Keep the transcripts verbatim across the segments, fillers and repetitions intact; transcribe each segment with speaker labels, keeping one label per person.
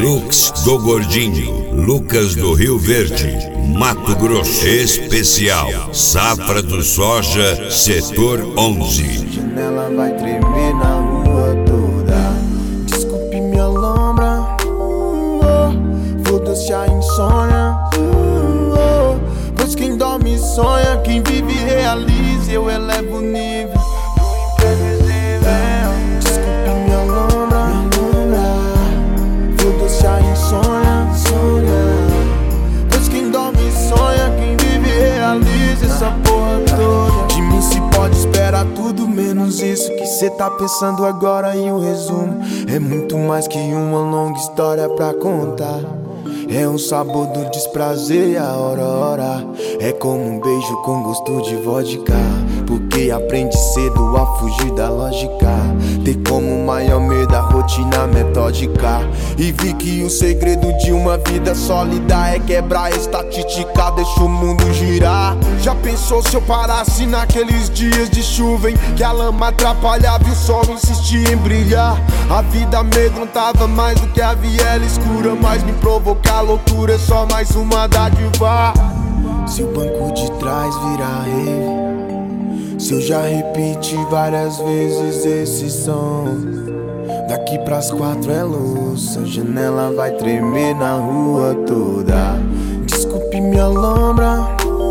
Speaker 1: Hilux do Gordinho, Lucas do Rio Verde, Mato Grosso. Especial Safra do Soja, Setor onze.
Speaker 2: A janela vai tremer na rua toda. Desculpe minha lombra, oh, foda-se a insônia, oh, pois quem dorme sonha, quem vive realiza. Eu elevo o nível do imprevisível. Desculpe minha lombra, foda-se a insônia, pois quem dorme sonha, quem vive realiza. Essa porra toda de mim se pode esperar tudo menos isso que cê tá pensando agora. E o resumo é muito mais que uma longa história pra contar. É o sabor do desprazer e a hora, hora. É como um beijo com gosto de vodka, porque aprende cedo a fugir da lógica. Ter como maior medo a rotina metódica. E vi que o segredo de uma vida sólida é quebrar a estatística, deixa o mundo girar. Já pensou se eu parasse naqueles dias de chuva em que a lama atrapalhava e o sol insistia em brilhar? A vida amedrontava mais do que a viela escura, mas me provocar loucura é só mais uma dádiva. Se o banco de trás virar rave, se eu já repeti várias vezes esse som, daqui pras quatro é luz, a janela vai tremer na rua toda. Desculpe minha lombra,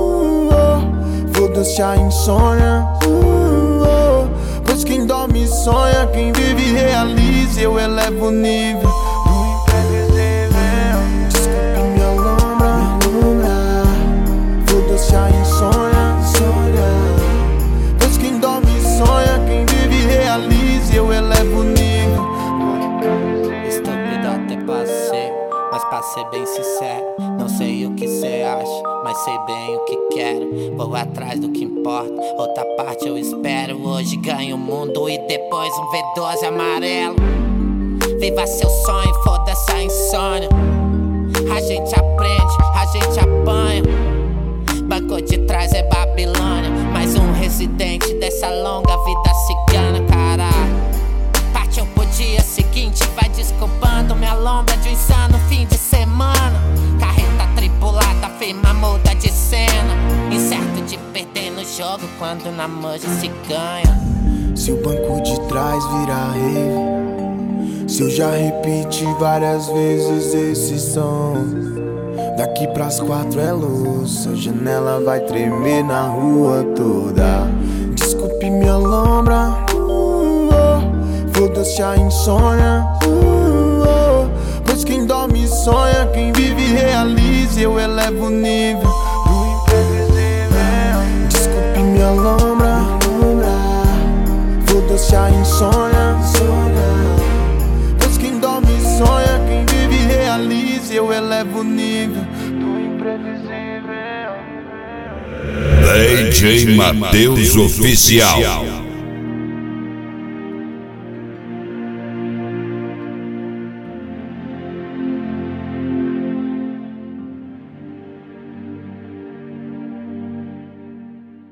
Speaker 2: oh, foda-se a insônia, oh, pois quem dorme sonha, quem vive realiza. Eu elevo o nível do imprevisível. Desculpe minha lombra, foda-se a insônia, pois quem dorme sonha, quem vive realiza. Eu elevo o nível do imprevisível.
Speaker 3: Estúpido até passei, mas pra ser bem sincero, não sei o que cê acha, mas sei bem o que quero. Vou atrás do que importa, outra parte eu espero. Hoje ganho o mundo e depois um V doze amarelo. Viva seu sonho, foda-se a insônia. A gente aprende, a gente apanha. Banco de trás é Babilônia, mais um residente dessa longa vida cigana, caralho. Partiu pro dia seguinte, vai desculpando minha lombra de um insano fim de semana. Carreta tripulada, firma muda de cena. Incerto de perder no jogo quando na manja se ganha.
Speaker 2: Se o banco de trás virar rave, se eu já repeti várias vezes esse som, daqui pras quatro é luz, a janela vai tremer na rua toda. Desculpe minha lombra, oh, foda-se a insônia, oh, pois quem dorme sonha, quem vive realiza. Eu elevo o nível do imprevisível. Desculpe minha lombra, foda-se a insônia, pois quem dorme sonha, quem vive realiza. Eu elevo o nível do imprevisível.
Speaker 1: D J Matheus Oficial.